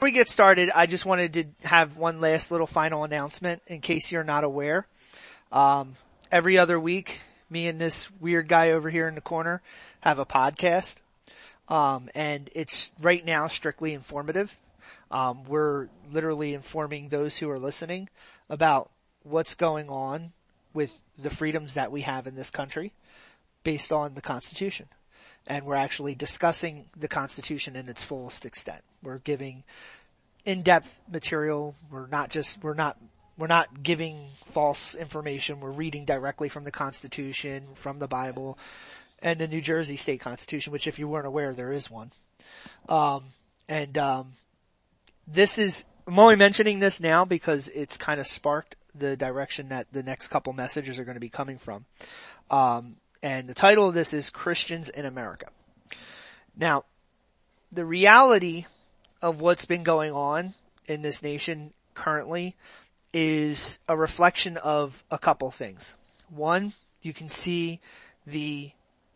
we get started, I just wanted to have one last little final announcement in case you're not aware. Every other week, me and this weird guy over here in the corner have a podcast. And it's right now strictly informative. We're literally informing those who are listening about what's going on with the freedoms that we have in this country based on the Constitution. And we're actually discussing the Constitution in its fullest extent. We're giving in-depth material. We're not giving false information. We're reading directly from the Constitution, from the Bible, and the New Jersey State Constitution, which if you weren't aware, there is one. This is, I'm only mentioning this now because it's kind of sparked the direction that the next couple messages are going to be coming from. And the title of this is Christians in America. Now, the reality of what's been going on in this nation currently is a reflection of a couple things. One, you can see the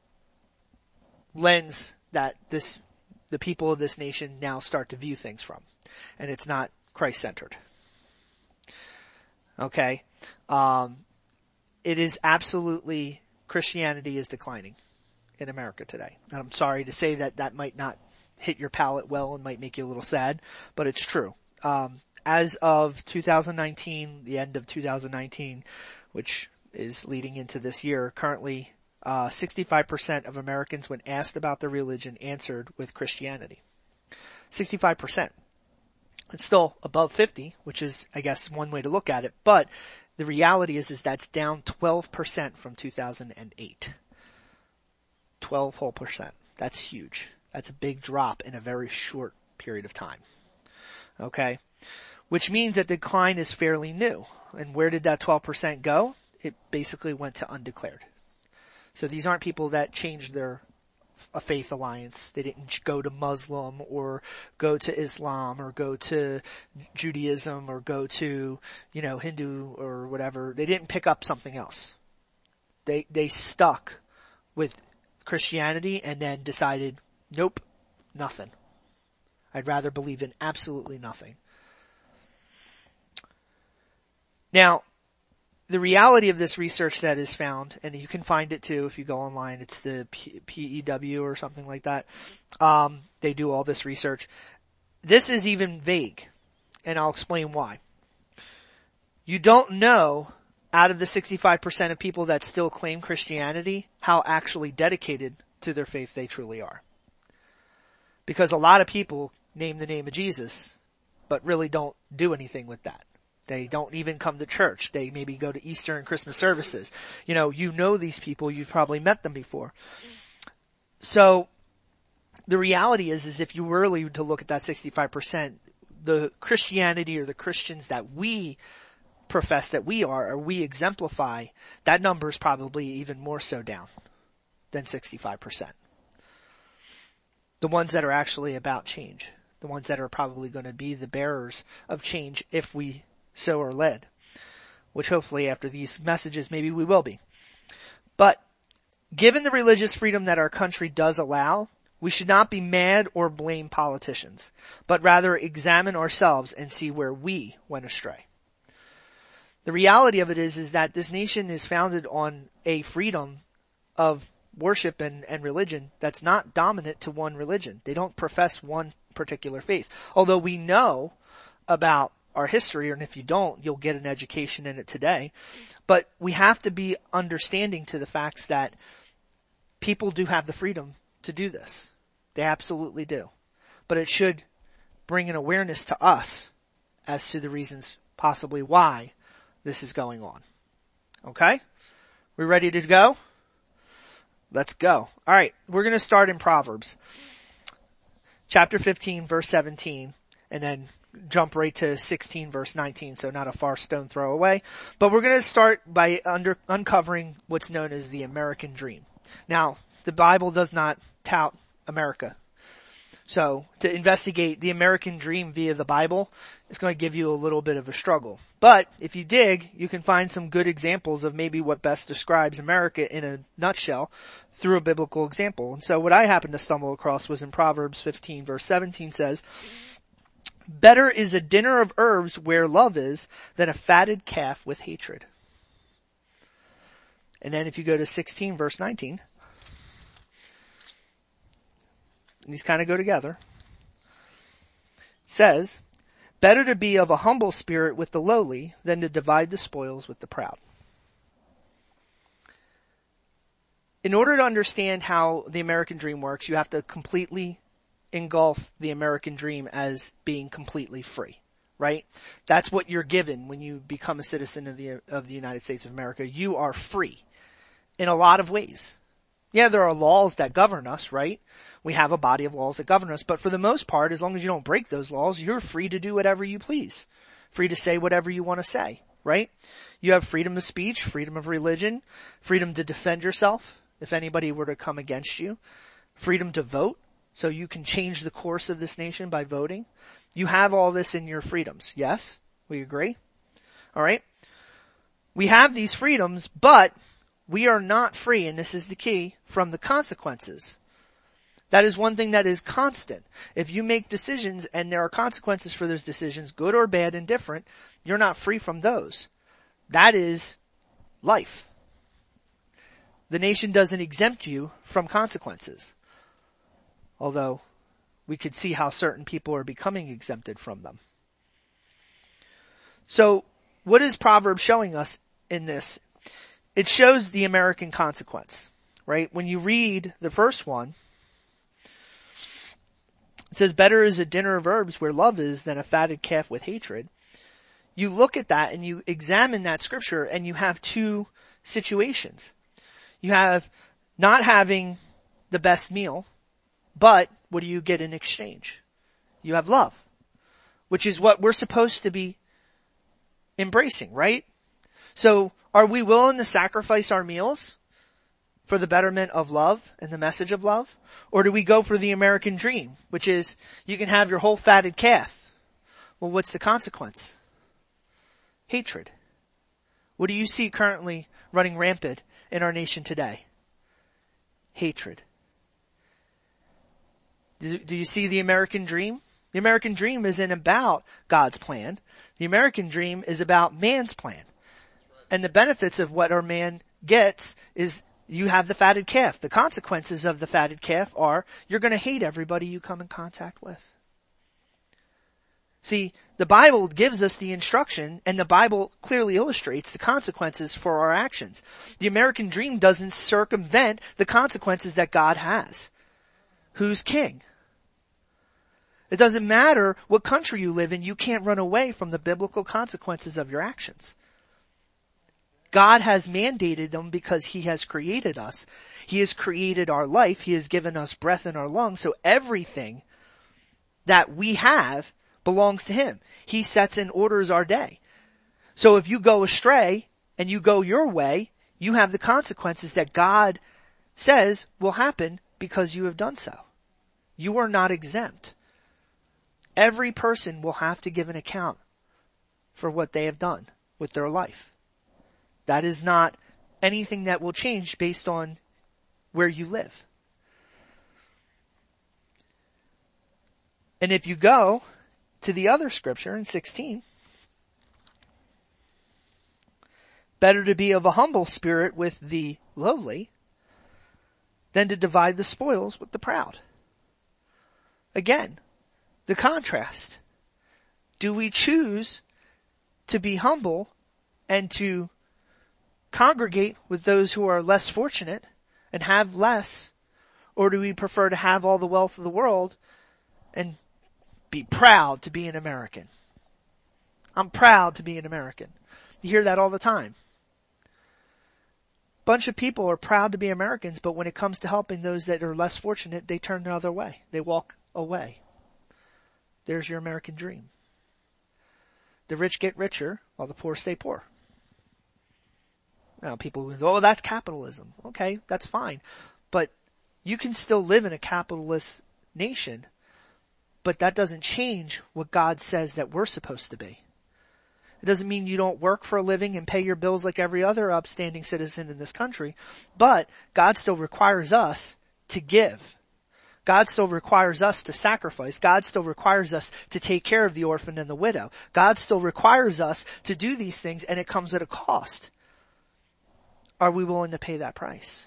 lens that the people of this nation now start to view things from. And it's not Christ-centered. Okay? It is absolutely, Christianity is declining in America today. And I'm sorry to say that might not hit your palate well and might make you a little sad, but it's true. As of 2019, the end of 2019, which is leading into this year, currently 65% of Americans, when asked about their religion, answered with Christianity. 65%. It's still above 50, which is, I guess, one way to look at it, but the reality is that's down 12% from 2008. 12 whole percent. That's huge. That's a big drop in a very short period of time. Okay? Which means that the decline is fairly new. And where did that 12% go? It basically went to undeclared. So these aren't people that changed a faith alliance. They didn't go to Muslim or go to Islam or go to Judaism or go to, Hindu or whatever. They didn't pick up something else. They stuck with Christianity and then decided, nope, nothing. I'd rather believe in absolutely nothing. Now, the reality of this research that is found, and you can find it too if you go online, it's the PEW or something like that. They do all this research. This is even vague, and I'll explain why. You don't know, out of the 65% of people that still claim Christianity, how actually dedicated to their faith they truly are. Because a lot of people name the name of Jesus, but really don't do anything with that. They don't even come to church. They maybe go to Easter and Christmas services. You know these people. You've probably met them before. So the reality is if you were really to look at that 65%, the Christianity or the Christians that we profess that we are or we exemplify, that number is probably even more so down than 65%. The ones that are actually about change. The ones that are probably going to be the bearers of change if we so are led, which hopefully after these messages maybe we will be. But given the religious freedom that our country does allow, we should not be mad or blame politicians, but rather examine ourselves and see where we went astray. The reality of it is that this nation is founded on a freedom of worship and religion that's not dominant to one religion. They don't profess one particular faith. Although we know about our history, and if you don't, you'll get an education in it today. But we have to be understanding to the facts that people do have the freedom to do this. They absolutely do. But it should bring an awareness to us as to the reasons possibly why this is going on. Okay? We ready to go? Let's go. All right. We're going to start in Proverbs. Chapter 15, verse 17, and then jump right to 16 verse 19, so not a far stone throw away. But we're going to start by uncovering what's known as the American dream. Now, the Bible does not tout America. So, to investigate the American dream via the Bible is going to give you a little bit of a struggle. But, if you dig, you can find some good examples of maybe what best describes America in a nutshell through a biblical example. And so what I happened to stumble across was in Proverbs 15 verse 17 says, Better is a dinner of herbs where love is than a fatted calf with hatred. And then if you go to 16 verse 19, and these kind of go together, says, better to be of a humble spirit with the lowly than to divide the spoils with the proud. In order to understand how the American dream works, you have to completely engulf the American dream as being completely free, right? That's what you're given when you become a citizen of the United States of America. You are free in a lot of ways. Yeah, there are laws that govern us, right? We have a body of laws that govern us, but for the most part, as long as you don't break those laws, you're free to do whatever you please. Free to say whatever you want to say, right? You have freedom of speech, freedom of religion, freedom to defend yourself if anybody were to come against you, freedom to vote, so you can change the course of this nation by voting. You have all this in your freedoms. Yes? We agree? All right. We have these freedoms, but we are not free, and this is the key, from the consequences. That is one thing that is constant. If you make decisions and there are consequences for those decisions, good or bad, indifferent, you're not free from those. That is life. The nation doesn't exempt you from consequences. Although we could see how certain people are becoming exempted from them. So what is Proverbs showing us in this? It shows the American consequence, right? When you read the first one, it says, better is a dinner of herbs where love is than a fatted calf with hatred. You look at that and you examine that scripture and you have two situations. You have not having the best meal, but what do you get in exchange? You have love, which is what we're supposed to be embracing, right? So are we willing to sacrifice our meals for the betterment of love and the message of love? Or do we go for the American dream, which is you can have your whole fatted calf? Well, what's the consequence? Hatred. What do you see currently running rampant in our nation today? Hatred. Do you see the American dream? The American dream isn't about God's plan. The American dream is about man's plan. And the benefits of what our man gets is you have the fatted calf. The consequences of the fatted calf are you're going to hate everybody you come in contact with. See, the Bible gives us the instruction, and the Bible clearly illustrates the consequences for our actions. The American dream doesn't circumvent the consequences that God has. Who's king? It doesn't matter what country you live in, you can't run away from the biblical consequences of your actions. God has mandated them because He has created us. He has created our life. He has given us breath in our lungs. So everything that we have belongs to Him. He sets and orders our day. So if you go astray and you go your way, you have the consequences that God says will happen because you have done so. You are not exempt. Every person will have to give an account for what they have done with their life. That is not anything that will change based on where you live. And if you go to the other scripture in 16, better to be of a humble spirit with the lowly than to divide the spoils with the proud. Again, the contrast. Do we choose to be humble and to congregate with those who are less fortunate and have less, or do we prefer to have all the wealth of the world and be proud to be an American? I'm proud to be an American. You hear that all the time. Bunch of people are proud to be Americans, but when it comes to helping those that are less fortunate, they turn the other way. They walk away. There's your American dream. The rich get richer while the poor stay poor. Now people go, oh, that's capitalism. Okay, that's fine. But you can still live in a capitalist nation, but that doesn't change what God says that we're supposed to be. It doesn't mean you don't work for a living and pay your bills like every other upstanding citizen in this country, but God still requires us to give. God still requires us to sacrifice. God still requires us to take care of the orphan and the widow. God still requires us to do these things, and it comes at a cost. Are we willing to pay that price?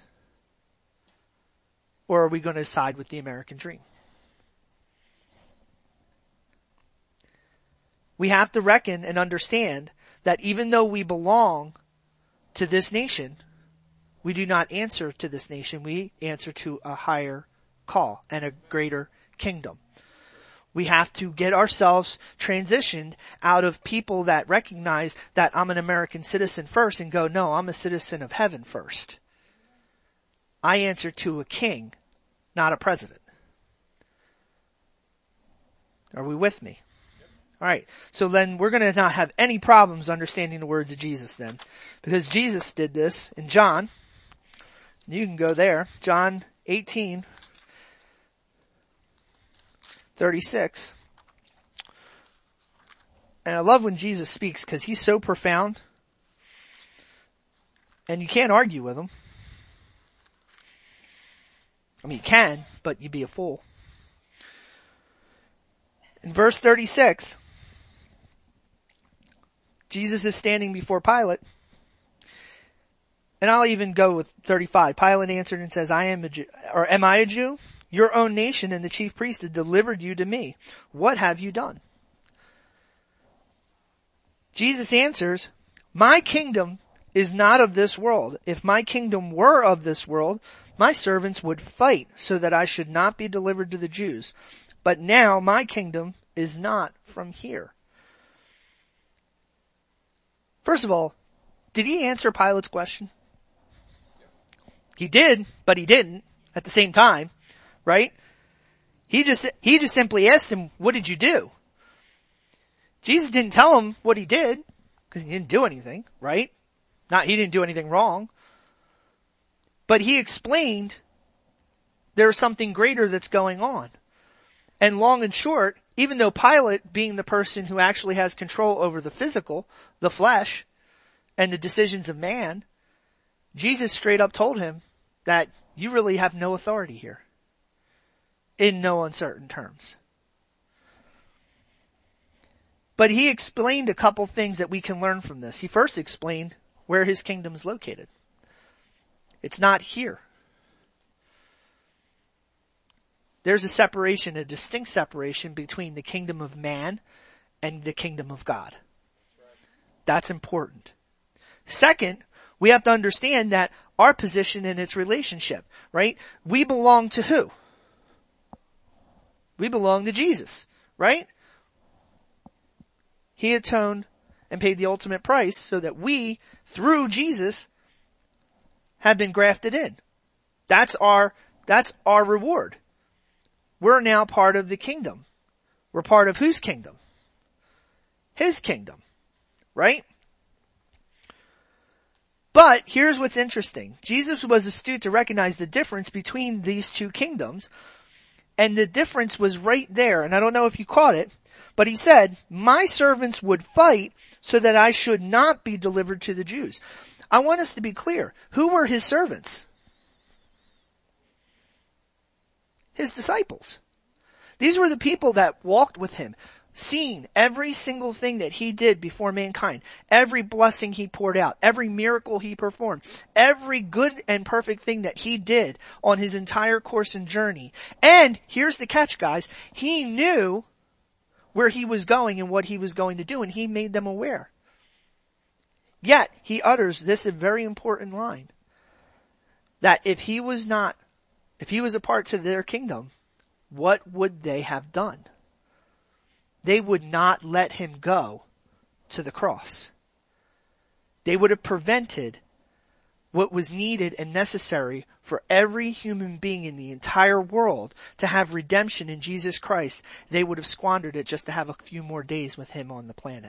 Or are we going to side with the American dream? We have to reckon and understand that even though we belong to this nation, we do not answer to this nation. We answer to a higher call and a greater kingdom. We have to get ourselves transitioned out of people that recognize that I'm an American citizen first and go, no, I'm a citizen of heaven first. I answer to a king, not a president. Are we with me? Alright, so then we're going to not have any problems understanding the words of Jesus then. Because Jesus did this in John. You can go there. John 18:36. And I love when Jesus speaks because he's so profound. And you can't argue with him. I mean, you can, but you'd be a fool. In verse 36, Jesus is standing before Pilate. And I'll even go with 35. Pilate answered and says, I am a Jew, or am I a Jew? Your own nation and the chief priest have delivered you to me. What have you done? Jesus answers, my kingdom is not of this world. If my kingdom were of this world, my servants would fight so that I should not be delivered to the Jews. But now my kingdom is not from here. First of all, did he answer Pilate's question? He did, but he didn't at the same time, right? He just simply asked him, what did you do? Jesus didn't tell him what he did, because he didn't do anything, right? He didn't do anything wrong. But he explained there's something greater that's going on. And long and short, even though Pilate, being the person who actually has control over the physical, the flesh, and the decisions of man, Jesus straight up told him that you really have no authority here. In no uncertain terms. But he explained a couple things that we can learn from this. He first explained where his kingdom is located. It's not here. There's a separation, a distinct separation between the kingdom of man and the kingdom of God. That's important. Second, we have to understand that our position in its relationship, right? We belong to who? We belong to Jesus, right? He atoned and paid the ultimate price so that we, through Jesus, have been grafted in. That's our reward. We're now part of the kingdom. We're part of whose kingdom? His kingdom, right? But here's what's interesting. Jesus was astute to recognize the difference between these two kingdoms, and the difference was right there, and I don't know if you caught it, but he said, my servants would fight so that I should not be delivered to the Jews. I want us to be clear. Who were his servants? His disciples. These were the people that walked with him, seen every single thing that he did before mankind, every blessing he poured out, every miracle he performed, every good and perfect thing that he did on his entire course and journey. And here's the catch, guys. He knew where he was going and what he was going to do, and he made them aware. Yet, he utters this very important line, that if he was a part to their kingdom, what would they have done? They would not let him go to the cross. They would have prevented what was needed and necessary for every human being in the entire world to have redemption in Jesus Christ. They would have squandered it just to have a few more days with him on the planet.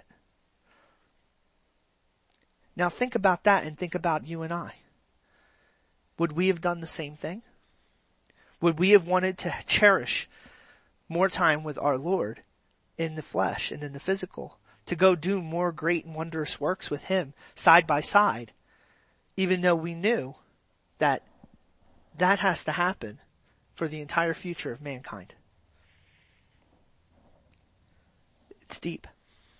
Now think about that and think about you and I. Would we have done the same thing? Would we have wanted to cherish more time with our Lord in the flesh and in the physical, to go do more great and wondrous works with him side by side, even though we knew that has to happen for the entire future of mankind. It's deep.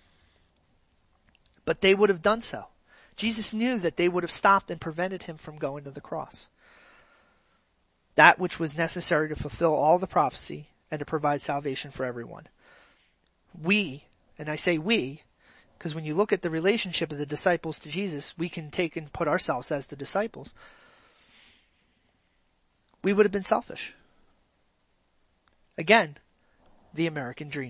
But they would have done so. Jesus knew that they would have stopped and prevented him from going to the cross. That which was necessary to fulfill all the prophecy and to provide salvation for everyone. We, and I say we, because when you look at the relationship of the disciples to Jesus, we can take and put ourselves as the disciples. We would have been selfish. Again, the American dream.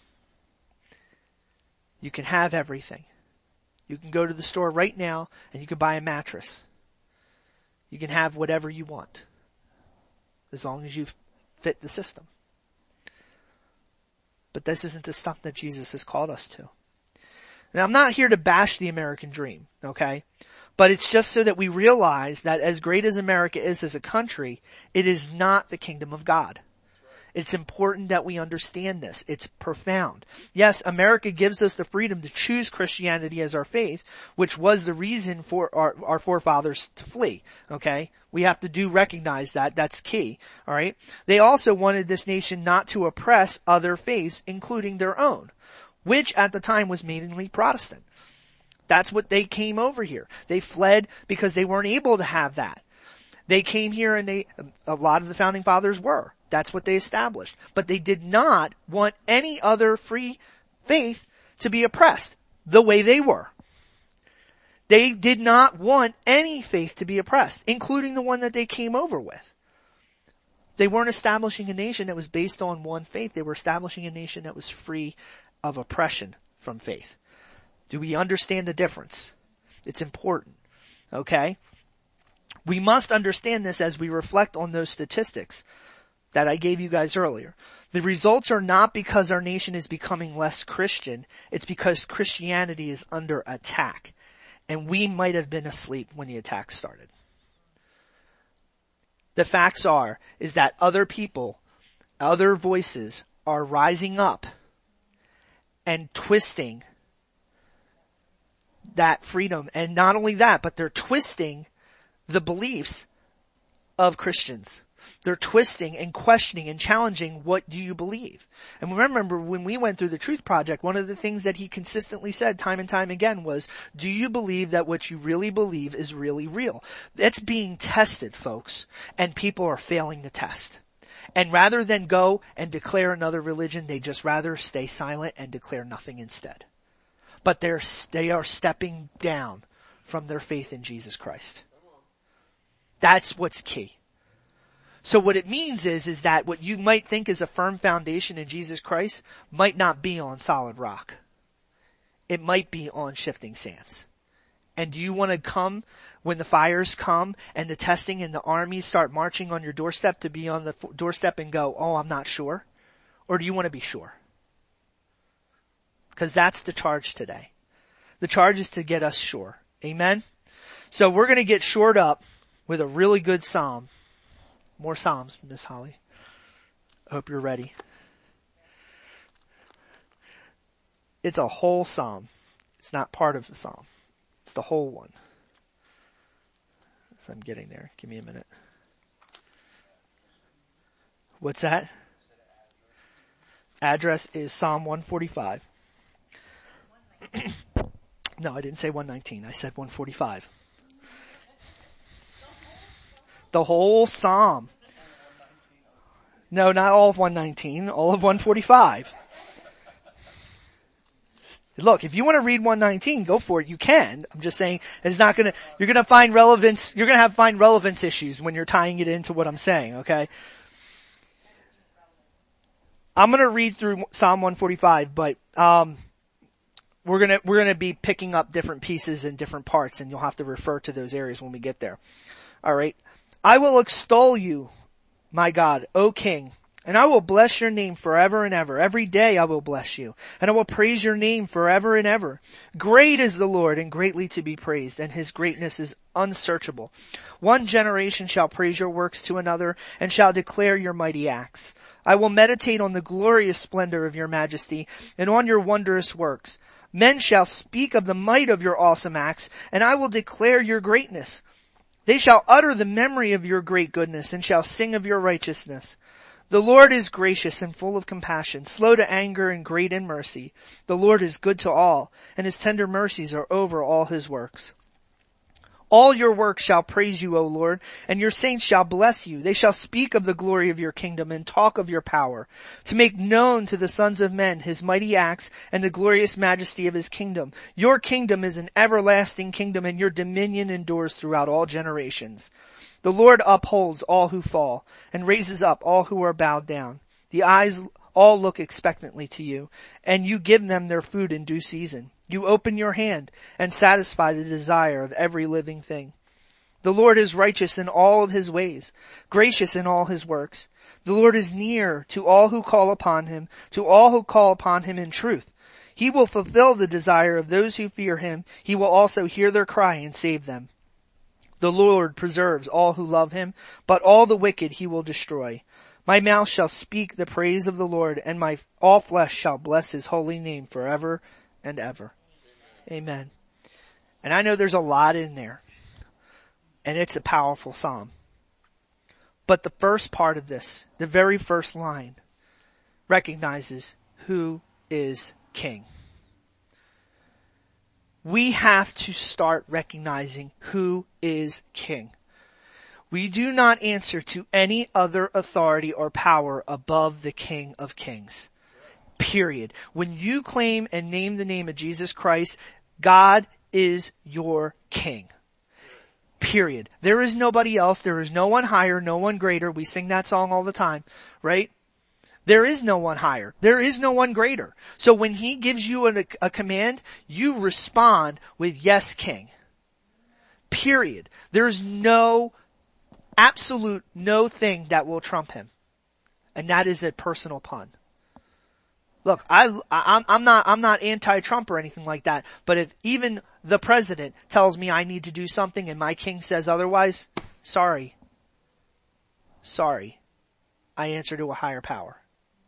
You can have everything. You can go to the store right now and you can buy a mattress. You can have whatever you want, as long as you fit the system. But this isn't the stuff that Jesus has called us to. Now, I'm not here to bash the American dream, okay? But it's just so that we realize that as great as America is as a country, it is not the kingdom of God. It's important that we understand this. It's profound. Yes, America gives us the freedom to choose Christianity as our faith, which was the reason for our forefathers to flee, okay? We have to recognize that. That's key, alright? They also wanted this nation not to oppress other faiths, including their own, which at the time was mainly Protestant. That's what they came over here. They fled because they weren't able to have that. They came here and a lot of the founding fathers were. That's what they established. But they did not want any other free faith to be oppressed the way they were. They did not want any faith to be oppressed, including the one that they came over with. They weren't establishing a nation that was based on one faith. They were establishing a nation that was free of oppression from faith. Do we understand the difference? It's important. Okay? We must understand this as we reflect on those statistics that I gave you guys earlier. The results are not because our nation is becoming less Christian. It's because Christianity is under attack. And we might have been asleep when the attack started. The facts is that other people, other voices are rising up and twisting that freedom. And not only that, but they're twisting the beliefs of Christians. They're twisting and questioning and challenging, what do you believe? And remember, when we went through the Truth Project, one of the things that he consistently said time and time again was, do you believe that what you really believe is really real? It's being tested, folks, and people are failing the test. And rather than go and declare another religion, they just rather stay silent and declare nothing instead. But they are stepping down from their faith in Jesus Christ. That's what's key. So what it means is that what you might think is a firm foundation in Jesus Christ might not be on solid rock. It might be on shifting sands. And do you want to come when the fires come and the testing and the armies start marching on your doorstep to be on the doorstep and go, oh, I'm not sure? Or do you want to be sure? Because that's the charge today. The charge is to get us sure. Amen? So we're going to get shored up with a really good psalm. More psalms, Miss Holly. I hope you're ready. It's a whole psalm. It's not part of the psalm. It's the whole one. So I'm getting there. Give me a minute. What's that? Address is Psalm 145. No, I didn't say 119. I said 145. The whole psalm. No, not all of 119, all of 145. Look, if you want to read 119, go for it. You can. I'm just saying it's not gonna, you're gonna find relevance, you're gonna find relevance issues when you're tying it into what I'm saying, okay? I'm gonna read through Psalm 145, but, we're gonna be picking up different pieces and different parts, and you'll have to refer to those areas when we get there. Alright. I will extol you, my God, O King, and I will bless your name forever and ever. Every day I will bless you, and I will praise your name forever and ever. Great is the Lord, and greatly to be praised, and his greatness is unsearchable. One generation shall praise your works to another, and shall declare your mighty acts. I will meditate on the glorious splendor of your majesty, and on your wondrous works. Men shall speak of the might of your awesome acts, and I will declare your greatness. They shall utter the memory of your great goodness and shall sing of your righteousness. The Lord is gracious and full of compassion, slow to anger and great in mercy. The Lord is good to all, and his tender mercies are over all his works. All your works shall praise you, O Lord, and your saints shall bless you. They shall speak of the glory of your kingdom and talk of your power, to make known to the sons of men his mighty acts and the glorious majesty of his kingdom. Your kingdom is an everlasting kingdom, and your dominion endures throughout all generations. The Lord upholds all who fall and raises up all who are bowed down. The eyes all look expectantly to you, and you give them their food in due season. You open your hand and satisfy the desire of every living thing. The Lord is righteous in all of his ways, gracious in all his works. The Lord is near to all who call upon him, to all who call upon him in truth. He will fulfill the desire of those who fear him. He will also hear their cry and save them. The Lord preserves all who love him, but all the wicked he will destroy. My mouth shall speak the praise of the Lord, and all flesh shall bless his holy name forever and ever. Amen. And I know there's a lot in there, and it's a powerful psalm. But the first part of this, the very first line, recognizes who is king. We have to start recognizing who is king. We do not answer to any other authority or power above the King of Kings. Period. When you claim and name the name of Jesus Christ, God is your king. Period. There is nobody else. There is no one higher, no one greater. We sing that song all the time, right? There is no one higher. There is no one greater. So when he gives you a command, you respond with yes, king. Period. There's absolute no thing that will trump him. And that is a personal pun. Look, I'm not anti-Trump or anything like that, but if even the president tells me I need to do something and my king says otherwise, sorry. I answer to a higher power.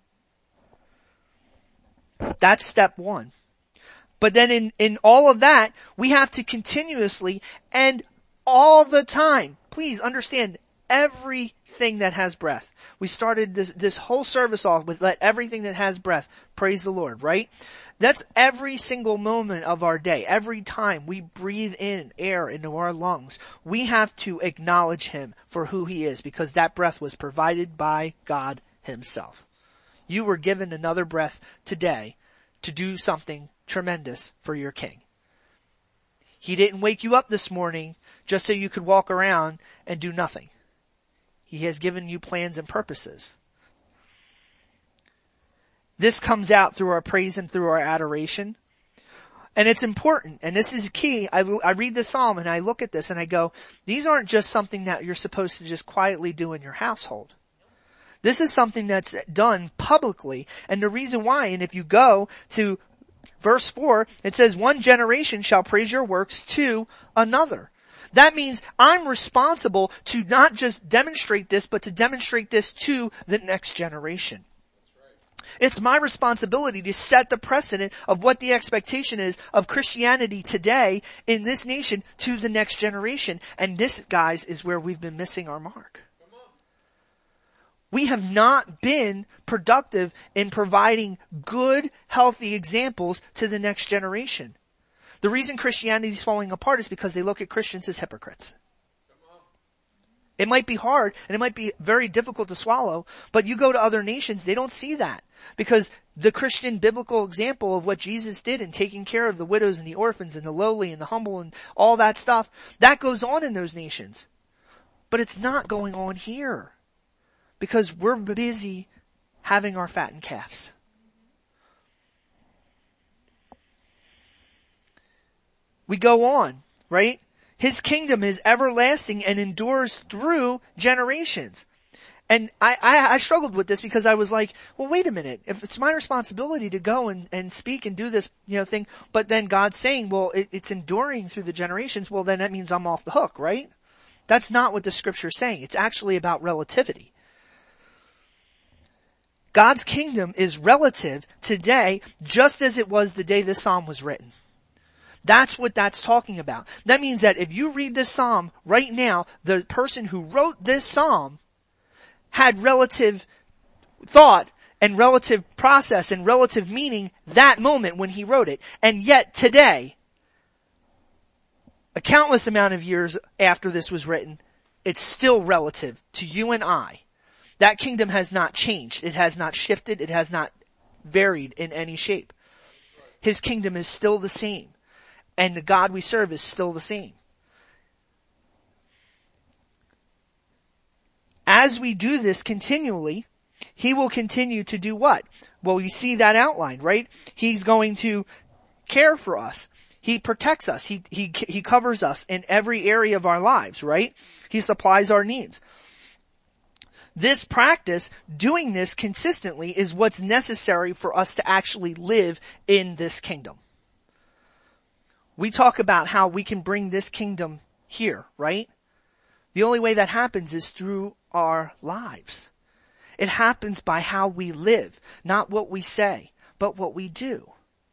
That's step one. But then in all of that, we have to continuously and all the time, please understand, everything that has breath. We started this whole service off with let everything that has breath praise the Lord, right? That's every single moment of our day. Every time we breathe in air into our lungs, we have to acknowledge him for who he is, because that breath was provided by God himself. You were given another breath today to do something tremendous for your king. He didn't wake you up this morning just so you could walk around and do nothing. He has given you plans and purposes. This comes out through our praise and through our adoration. And it's important, and this is key. I read the psalm and I look at this and I go, these aren't just something that you're supposed to just quietly do in your household. This is something that's done publicly. And the reason why, and if you go to verse 4, it says, one generation shall praise your works to another. That means I'm responsible to not just demonstrate this, but to demonstrate this to the next generation. It's my responsibility to set the precedent of what the expectation is of Christianity today in this nation to the next generation. And this, guys, is where we've been missing our mark. We have not been productive in providing good, healthy examples to the next generation. The reason Christianity is falling apart is because they look at Christians as hypocrites. It might be hard and it might be very difficult to swallow, but you go to other nations, they don't see that. Because the Christian biblical example of what Jesus did in taking care of the widows and the orphans and the lowly and the humble and all that stuff, that goes on in those nations. But it's not going on here. Because we're busy having our fattened calves. We go on, right? His kingdom is everlasting and endures through generations. And I struggled with this because I was like, well, wait a minute. If it's my responsibility to go and speak and do this, thing, but then God's saying, well, it's enduring through the generations, well, then that means I'm off the hook, right? That's not what the scripture is saying. It's actually about relativity. God's kingdom is relative today, just as it was the day this psalm was written. That's what that's talking about. That means that if you read this psalm right now, the person who wrote this psalm had relative thought and relative process and relative meaning that moment when he wrote it. And yet today, a countless amount of years after this was written, it's still relative to you and I. That kingdom has not changed. It has not shifted. It has not varied in any shape. His kingdom is still the same. And the God we serve is still the same. As we do this continually, he will continue to do what? Well, we see that outlined, right? He's going to care for us. He protects us. He covers us in every area of our lives, right? He supplies our needs. This practice, doing this consistently, is what's necessary for us to actually live in this kingdom. We talk about how we can bring this kingdom here, right? The only way that happens is through our lives. It happens by how we live, not what we say, but what we do.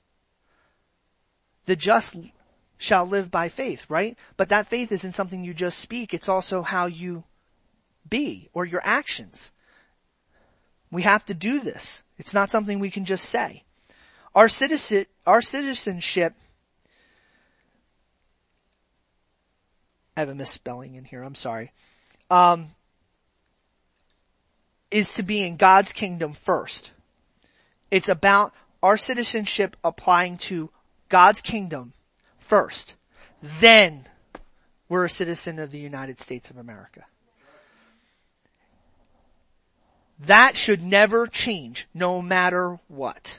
The just shall live by faith, right? But that faith isn't something you just speak, it's also how you be, or your actions. We have to do this. It's not something we can just say. Our citizenship, I have a misspelling in here, I'm sorry, is to be in God's kingdom first. It's about our citizenship applying to God's kingdom first. Then we're a citizen of the United States of America. That should never change, no matter what.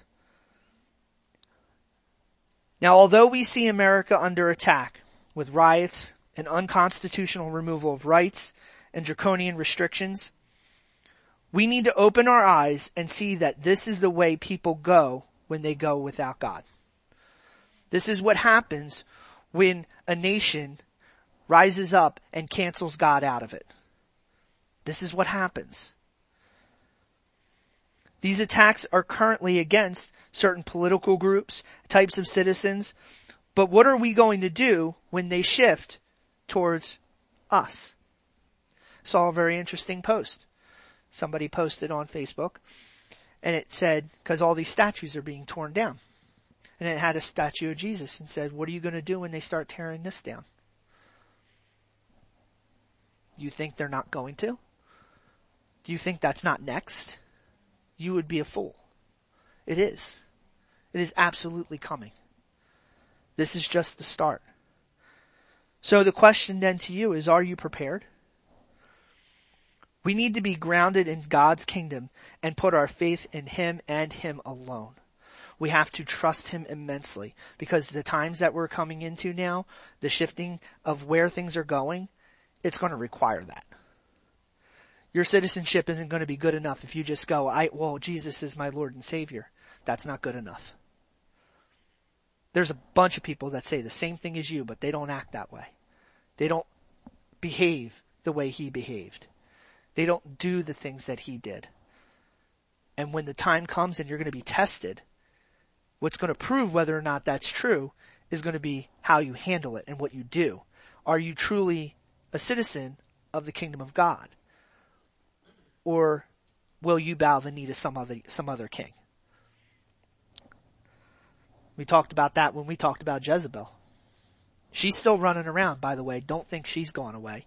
Now, although we see America under attack with riots and unconstitutional removal of rights and draconian restrictions, we need to open our eyes and see that this is the way people go when they go without God. This is what happens when a nation rises up and cancels God out of it. This is what happens. These attacks are currently against certain political groups, types of citizens, but what are we going to do when they shift towards us? Saw a very interesting post. Somebody posted on Facebook, and it said, because all these statues are being torn down. And it had a statue of Jesus and said, what are you going to do when they start tearing this down? You think they're not going to? Do you think that's not next? You would be a fool. It is. It is absolutely coming. This is just the start. So the question then to you is, are you prepared? We need to be grounded in God's kingdom and put our faith in Him and Him alone. We have to trust Him immensely, because the times that we're coming into now, the shifting of where things are going, it's going to require that. Your citizenship isn't going to be good enough if you just go, well, Jesus is my Lord and Savior. That's not good enough. There's a bunch of people that say the same thing as you, but they don't act that way. They don't behave the way He behaved. They don't do the things that He did. And when the time comes and you're going to be tested, what's going to prove whether or not that's true is going to be how you handle it and what you do. Are you truly a citizen of the kingdom of God? Or will you bow the knee to some other king? We talked about that when we talked about Jezebel. She's still running around, by the way. Don't think she's gone away.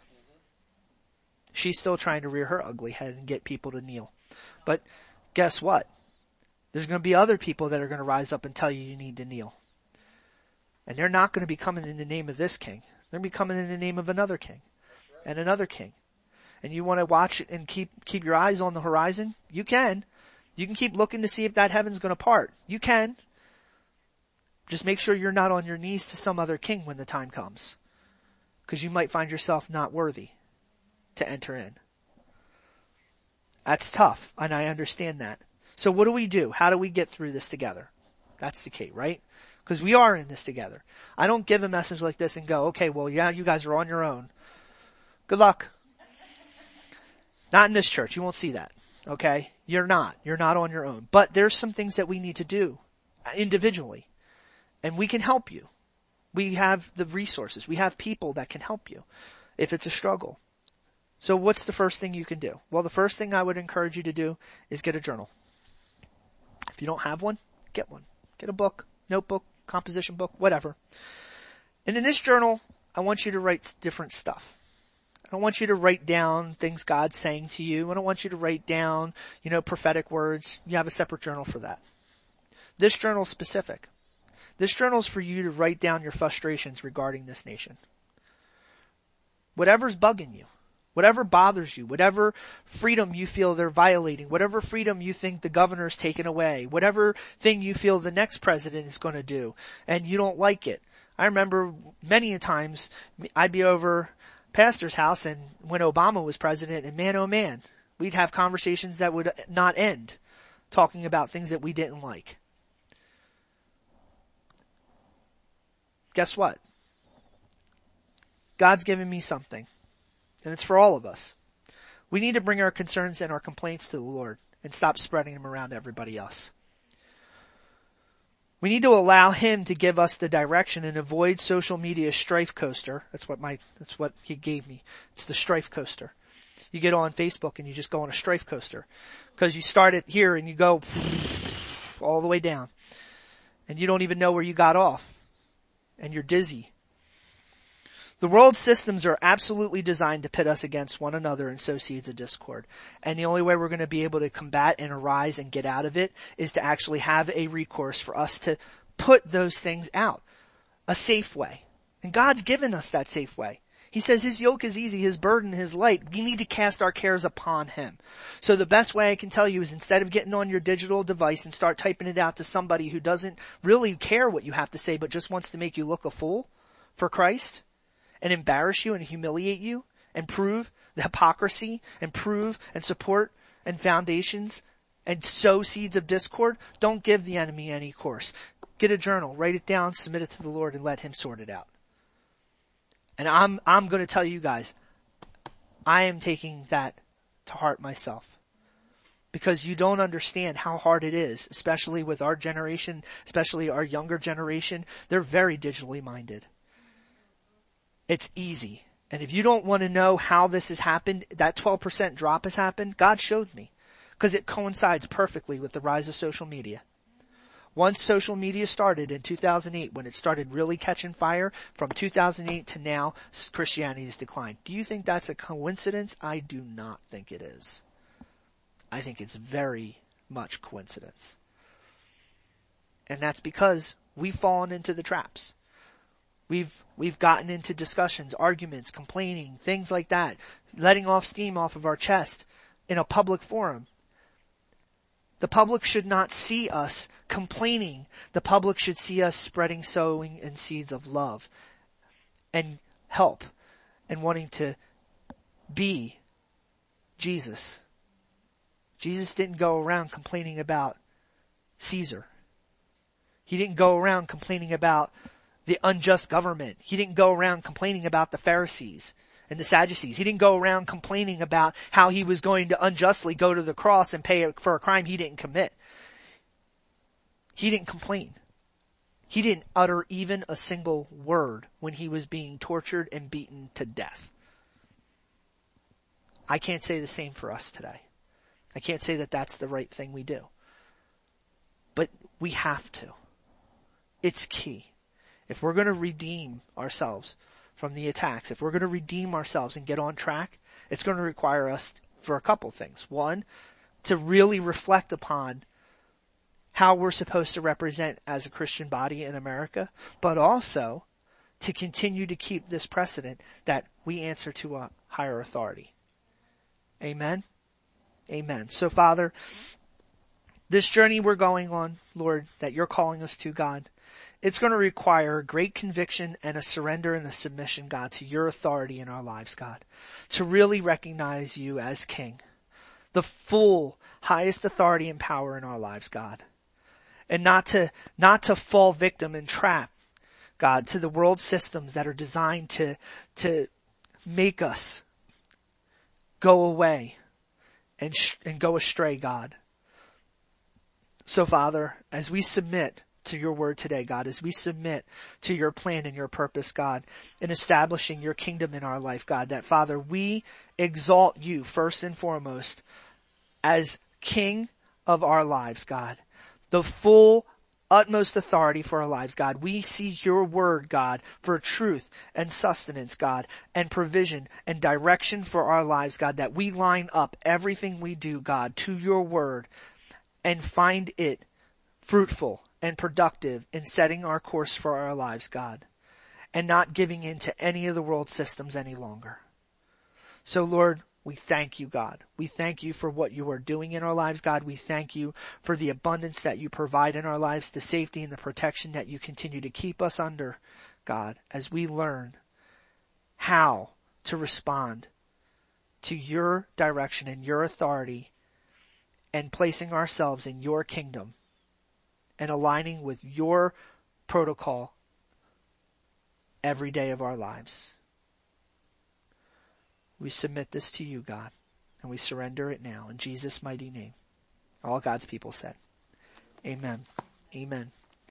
She's still trying to rear her ugly head and get people to kneel. But guess what? There's going to be other people that are going to rise up and tell you need to kneel. And they're not going to be coming in the name of this king. They're going to be coming in the name of another king. And another king. And you want to watch it and keep your eyes on the horizon? You can. You can keep looking to see if that heaven's going to part. You can. Just make sure you're not on your knees to some other king when the time comes. Because you might find yourself not worthy to enter in. That's tough, and I understand that. So what do we do? How do we get through this together? That's the key, right? Because we are in this together. I don't give a message like this and go, okay, well, yeah, you guys are on your own. Good luck. Not in this church. You won't see that. Okay? You're not. You're not on your own. But there's some things that we need to do individually. And we can help you. We have the resources. We have people that can help you if it's a struggle. So what's the first thing you can do? Well, the first thing I would encourage you to do is get a journal. If you don't have one, get one. Get a book, notebook, composition book, whatever. And in this journal, I want you to write different stuff. I don't want you to write down things God's saying to you. I don't want you to write down, prophetic words. You have a separate journal for that. This journal is specific. This journal is for you to write down your frustrations regarding this nation. Whatever's bugging you, whatever bothers you, whatever freedom you feel they're violating, whatever freedom you think the governor's taken away, whatever thing you feel the next president is going to do, and you don't like it. I remember many times I'd be over pastor's house, and when Obama was president, and man, oh man, we'd have conversations that would not end talking about things that we didn't like. Guess what? God's given me something, and it's for all of us. We need to bring our concerns and our complaints to the Lord and stop spreading them around to everybody else. We need to allow Him to give us the direction and avoid social media strife coaster. That's what He gave me. It's the strife coaster. You get on Facebook and you just go on a strife coaster because you start it here and you go all the way down and you don't even know where you got off and you're dizzy. The world systems are absolutely designed to pit us against one another and sow seeds of discord. And the only way we're going to be able to combat and arise and get out of it is to actually have a recourse for us to put those things out. A safe way. And God's given us that safe way. He says His yoke is easy, His burden is light. We need to cast our cares upon Him. So the best way I can tell you is instead of getting on your digital device and start typing it out to somebody who doesn't really care what you have to say but just wants to make you look a fool for Christ, and embarrass you and humiliate you and prove the hypocrisy and prove and support and foundations and sow seeds of discord, don't give the enemy any course. Get a journal, write it down, submit it to the Lord, and let Him sort it out. And I'm going to tell you guys, I am taking that to heart myself. Because you don't understand how hard it is, especially with our generation, especially our younger generation. They're very digitally minded. It's easy. And if you don't want to know how this has happened, that 12% drop has happened, God showed me. Because it coincides perfectly with the rise of social media. Once social media started in 2008, when it started really catching fire, from 2008 to now, Christianity has declined. Do you think that's a coincidence? I do not think it is. I think it's very much coincidence. And that's because we've fallen into the traps. We've gotten into discussions, arguments, complaining, things like that, letting off steam off of our chest in a public forum. The public should not see us complaining. The public should see us spreading, sowing, and seeds of love and help and wanting to be Jesus. Jesus didn't go around complaining about Caesar. He didn't go around complaining about the unjust government. He didn't go around complaining about the Pharisees and the Sadducees. He didn't go around complaining about how he was going to unjustly go to the cross and pay for a crime he didn't commit. He didn't complain. He didn't utter even a single word when he was being tortured and beaten to death. I can't say the same for us today. I can't say that that's the right thing we do. But we have to. It's key. If we're going to redeem ourselves from the attacks, if we're going to redeem ourselves and get on track, it's going to require us for a couple things. One, to really reflect upon how we're supposed to represent as a Christian body in America, but also to continue to keep this precedent that we answer to a higher authority. Amen? Amen. So, Father, this journey we're going on, Lord, that you're calling us to, God, it's going to require great conviction and a surrender and a submission, God, to your authority in our lives, God, to really recognize you as King, the full, highest authority and power in our lives, God, and not to fall victim and trap, God, to the world systems that are designed to make us go away and go astray, God. So, Father, as we submit to your word today, God, as we submit to your plan and your purpose, God, in establishing your kingdom in our life, God, that Father, we exalt you first and foremost as King of our lives, God, the full utmost authority for our lives, God. We see your word, God, for truth and sustenance, God, and provision and direction for our lives, God, that we line up everything we do, God, to your word and find it fruitful and productive in setting our course for our lives, God, and not giving in to any of the world systems any longer. So Lord, we thank you, God. We thank you for what you are doing in our lives, God. We thank you for the abundance that you provide in our lives, the safety and the protection that you continue to keep us under, God, as we learn how to respond to your direction and your authority and placing ourselves in your kingdom and aligning with your protocol every day of our lives. We submit this to you, God, and we surrender it now in Jesus' mighty name. All God's people said, amen. Amen.